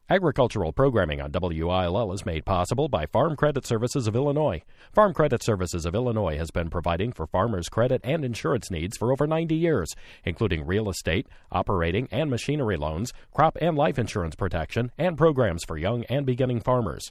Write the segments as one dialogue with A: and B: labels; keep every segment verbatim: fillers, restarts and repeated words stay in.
A: Agricultural programming on W I L L is made possible by Farm Credit Services of Illinois. Farm Credit Services of Illinois has been providing for farmers' credit and insurance needs for over ninety years, including real estate, operating and machinery loans, crop and life insurance protection, and programs for young and beginning farmers.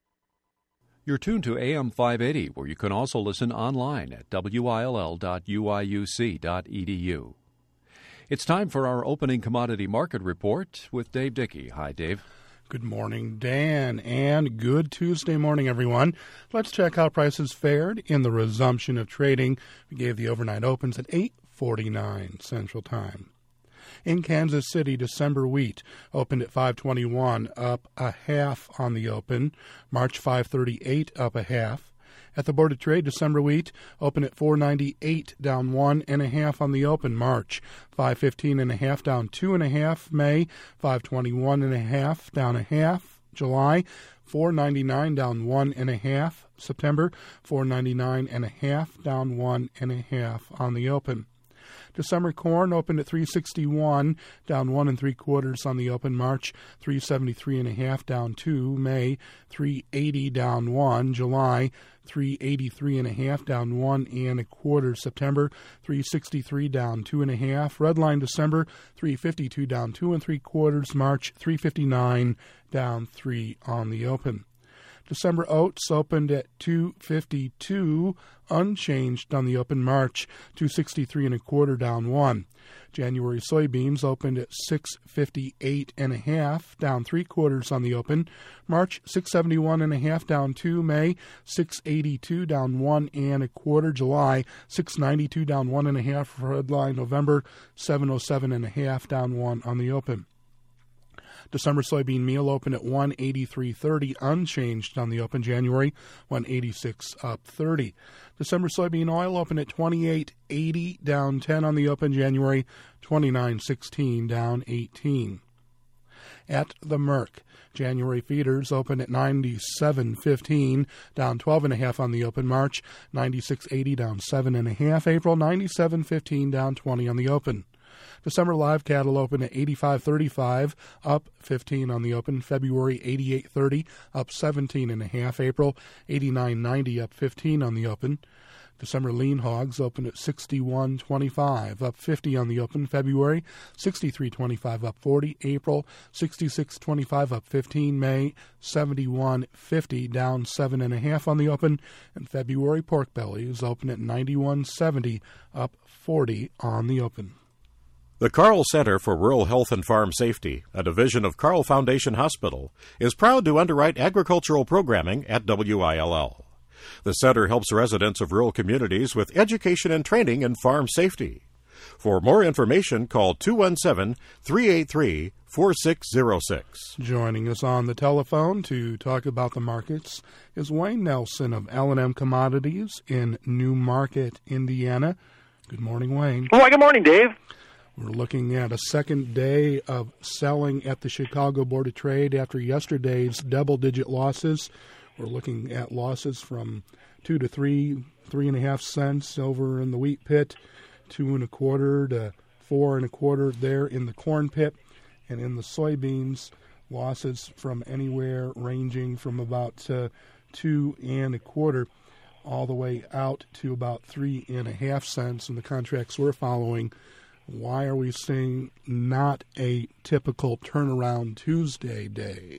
B: You're tuned to A M five eighty, where you can also listen online at W I L L dot U I U C dot E D U. It's time for our opening commodity market report with Dave Dickey. Hi, Dave.
C: Good morning, Dan, and good Tuesday morning, everyone. Let's check how prices fared in the resumption of trading. We gave the overnight opens at eight forty-nine Central Time. In Kansas City, December wheat opened at five twenty-one, up a half on the open. March five thirty-eight, up a half. At the Board of Trade, December wheat opened at four ninety-eight, down one and a half on the open. March five fifteen and a half, down two and a half. May five twenty-one and a half, down a half. July four ninety-nine, down one and a half. September four ninety-nine and a half, down one and a half on the open. December corn opened at three sixty-one, down one and three quarters on the open. March three seventy-three and a half, down two. May three eighty, down one. July three eighty-three and a half, down one and a quarter. September three sixty-three, down two and a half. Redline December three fifty-two, down two and three quarters. March three fifty-nine, down three on the open. December oats opened at two fifty-two, unchanged on the open. March two sixty-three and a quarter, down one. January soybeans opened at six fifty-eight and a half, down three quarters on the open. March six seventy-one and a half, down two. May six eighty-two, down one and a quarter. July six ninety-two, down one and a half. Redline November seven oh seven and a half, down one on the open. December soybean meal opened at one eighty-three thirty, unchanged on the open. January one eighty-six, up thirty. December soybean oil opened at twenty-eight eighty, down ten on the open. January twenty-nine sixteen, down eighteen. At the Merck, January feeders opened at ninety-seven fifteen, down twelve and a half on the open. March ninety-six eighty, down seven and a half. April ninety-seven fifteen, down twenty on the open. December live cattle opened at eighty-five thirty-five, up fifteen on the open. February eighty-eight thirty, up seventeen and a half. April eighty-nine ninety, up fifteen on the open. December lean hogs opened at sixty-one twenty-five, up fifty on the open. February sixty-three twenty-five, up forty. April sixty-six twenty-five, up fifteen. May seventy-one fifty, down seven and a half on the open. And February pork bellies opened at ninety-one seventy, up forty on the open.
D: The Carle Center for Rural Health and Farm Safety, a division of Carle Foundation Hospital, is proud to underwrite agricultural programming at W I L L. The center helps residents of rural communities with education and training in farm safety. For more information, call two one seven, three eight three, four six zero six.
C: Joining us on the telephone to talk about the markets is Wayne Nelson of L and M Commodities in New Market, Indiana. Good morning, Wayne.
E: Well, good morning, Dave.
C: We're looking at a second day of selling at the Chicago Board of Trade after yesterday's double-digit losses. We're looking at losses from two to three, three and a half cents over in the wheat pit, two and a quarter to four and a quarter there in the corn pit, and in the soybeans, losses from anywhere ranging from about uh, two and a quarter all the way out to about three and a half cents in the contracts we're following. Why are we seeing not a typical turnaround Tuesday day?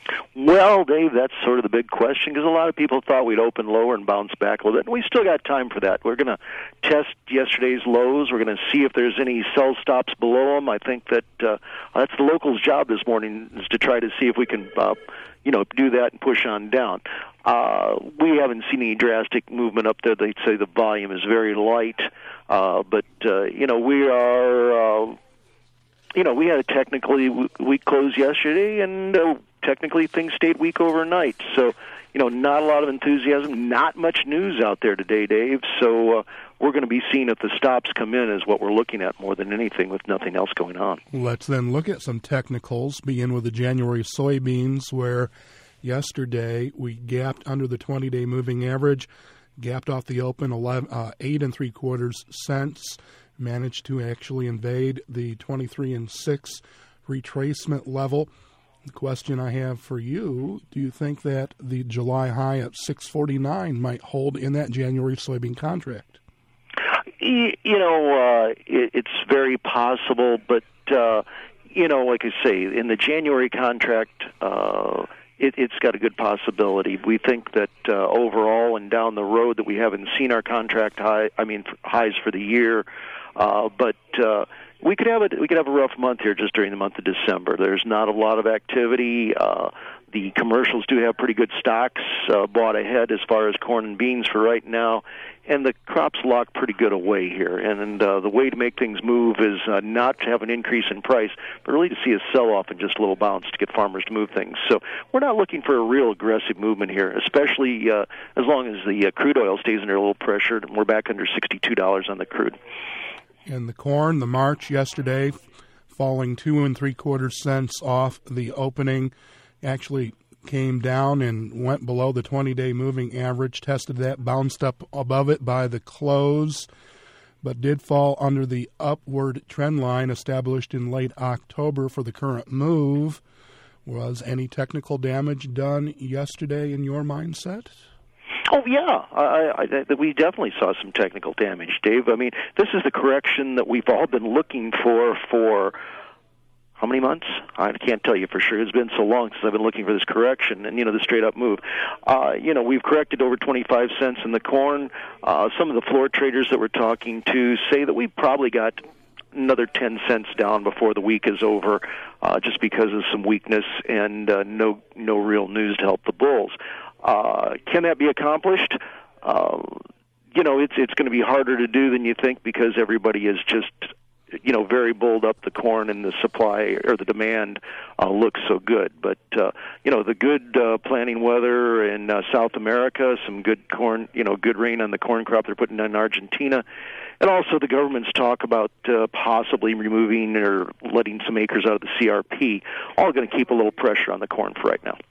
E: Well, Dave, that's sort of the big question, because a lot of people thought we'd open lower and bounce back a little bit, and we still got time for that. We're going to test yesterday's lows. We're going to see if there's any sell stops below them. I think that uh, that's the locals' job this morning, is to try to see if we can, uh, you know, do that and push on down. Uh, we haven't seen any drastic movement up there. They'd say the volume is very light, uh, but, uh, you know, we are, uh, you know, we had a technically weak close yesterday, and uh, technically things stayed weak overnight. So, you know, not a lot of enthusiasm, not much news out there today, Dave. So uh, we're going to be seeing if the stops come in is what we're looking at more than anything, with nothing else going on.
C: Let's then look at some technicals, begin with the January soybeans, where yesterday we gapped under the twenty-day moving average, gapped off the open eleven, uh, eight and three quarters cents, managed to actually invade the twenty-three and six retracement level. The question I have for you, do you think that the July high at six forty-nine might hold in that January soybean contract?
E: You know, uh, it, it's very possible, but, uh, you know, like I say, in the January contract, uh, it, it's got a good possibility. We think that uh, overall and down the road that we haven't seen our contract high, I mean, highs for the year, uh, but uh, we could have a we could have a rough month here just during the month of December. There's not a lot of activity. Uh, the commercials do have pretty good stocks uh, bought ahead as far as corn and beans for right now, and the crops lock pretty good away here. And, and uh, the way to make things move is uh, not to have an increase in price, but really to see a sell-off and just a little bounce to get farmers to move things. So we're not looking for a real aggressive movement here, especially uh, as long as the uh, crude oil stays under a little pressure, and we're back under sixty-two dollars on the crude.
C: And the corn, the March yesterday, falling two and three quarters cents off the opening, actually came down and went below the twenty-day moving average, tested that, bounced up above it by the close, but did fall under the upward trend line established in late October for the current move. Was any technical damage done yesterday in your mindset?
E: Oh, yeah. I, I, I, we definitely saw some technical damage, Dave. I mean, this is the correction that we've all been looking for for how many months? I can't tell you for sure. It's been so long since I've been looking for this correction and, you know, the straight-up move. Uh, you know, we've corrected over twenty-five cents in the corn. Uh, some of the floor traders that we're talking to say that we probably got another ten cents down before the week is over, uh, just because of some weakness and uh, no no real news to help the bulls. Uh, can that be accomplished? Uh, you know, it's it's going to be harder to do than you think because everybody is just, you know, very bulled up the corn and the supply or the demand uh, looks so good. But, uh, you know, the good uh, planting weather in uh, South America, some good corn, you know, good rain on the corn crop they're putting in Argentina, and also the government's talk about uh, possibly removing or letting some acres out of the C R P, all going to keep a little pressure on the corn for right now.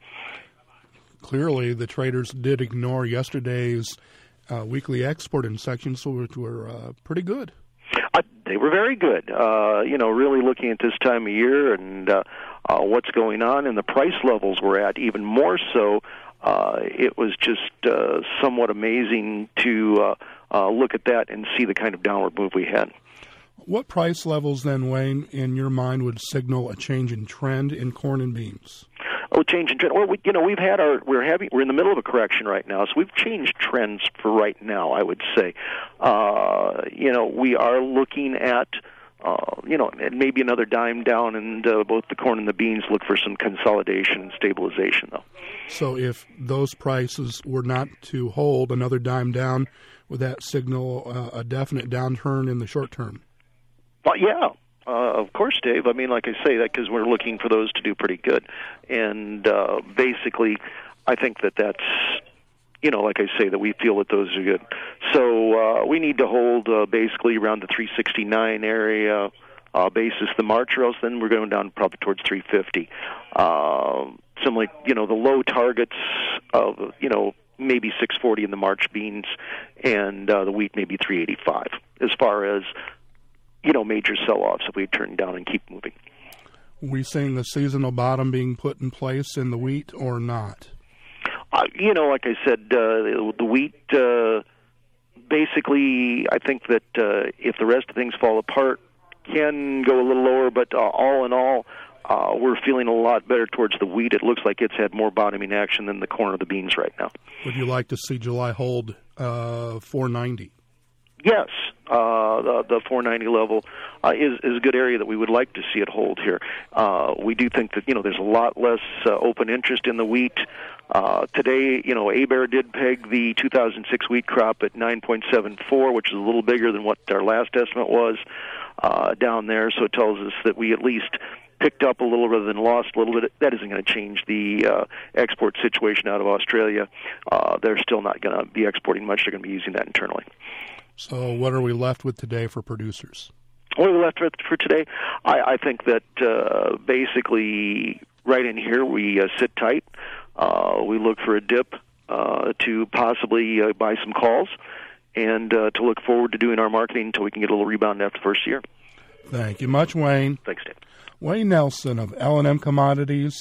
C: Clearly, the traders did ignore yesterday's uh, weekly export inspections, which were uh, pretty good.
E: Uh, they were very good. Uh, you know, really looking at this time of year and uh, uh, what's going on and the price levels we're at, even more so, uh, it was just uh, somewhat amazing to uh, uh, look at that and see the kind of downward move we had.
C: What price levels then, Wayne, in your mind would signal a change in trend in corn and beans?
E: Oh, change in trend. Well, we, you know, we've had our we're having we're in the middle of a correction right now, so we've changed trends for right now. I would say, uh, you know, we are looking at, uh, you know, maybe another dime down, and uh, both the corn and the beans look for some consolidation and stabilization, though.
C: So, if those prices were not to hold another dime down, would that signal uh, a definite downturn in the short term?
E: Well, yeah. Uh, of course, Dave. I mean, like I say, that because we're looking for those to do pretty good. And uh, basically, I think that that's, you know, like I say, that we feel that those are good. So uh, we need to hold uh, basically around the three sixty-nine area uh, basis the March, or else then we're going down probably towards three fifty. Uh, similarly, you know, the low targets of, you know, maybe six forty in the March beans, and uh, the wheat maybe three eighty-five as far as, you know, major sell-offs if we turn down and keep moving.
C: We seeing the seasonal bottom being put in place in the wheat or not?
E: Uh, you know, like I said, uh, the wheat, uh, basically, I think that uh, if the rest of things fall apart, can go a little lower, but uh, all in all, uh, we're feeling a lot better towards the wheat. It looks like it's had more bottoming action than the corn or the beans right now.
C: Would you like to see July hold uh, four ninety?
E: Yes, uh, the, the four ninety level uh, is, is a good area that we would like to see it hold here. Uh, we do think that, you know, there's a lot less uh, open interest in the wheat. Uh, today, you know, ABARE did peg the two thousand six wheat crop at nine point seven four, which is a little bigger than what our last estimate was uh, down there. So it tells us that we at least picked up a little rather than lost a little bit. That isn't going to change the uh, export situation out of Australia. Uh, they're still not going to be exporting much. They're going to be using that internally.
C: So what are we left with today for producers?
E: What are we left with for today? I, I think that uh, basically right in here we uh, sit tight. Uh, we look for a dip uh, to possibly uh, buy some calls and uh, to look forward to doing our marketing until we can get a little rebound after the first year.
C: Thank you much, Wayne.
E: Thanks, Dave.
C: Wayne Nelson of L and M Commodities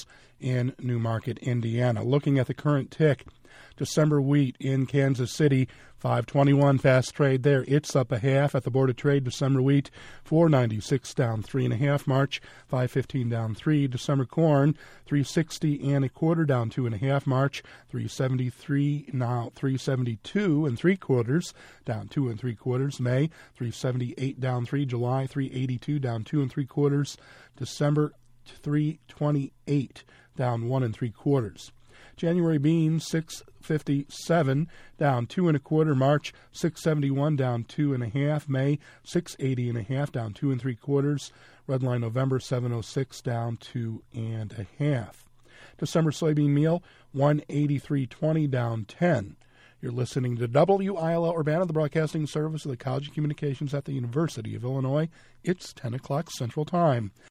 C: in Newmarket, Indiana. Looking at the current tick, December wheat in Kansas City, five twenty-one fast trade there. It's up a half at the Board of Trade. December wheat, four ninety-six down three and a half. March, five fifteen down three. December corn, three sixty and a quarter down two and a half. March, three seventy-three now three seventy-two and three quarters down two and three quarters. May, three seventy-eight down three. July, three eighty-two down two and three quarters. December, three twenty-eight down one and three quarters. January beans, six fifty-seven down two and a quarter. March, six seventy-one down two and a half. May, six eighty and a half down two and three quarters. Redline November, seven oh six down two and a half. December soybean meal, one eighty-three twenty down ten. You're listening to W I L L Urbana, the broadcasting service of the College of Communications at the University of Illinois. It's ten o'clock Central Time.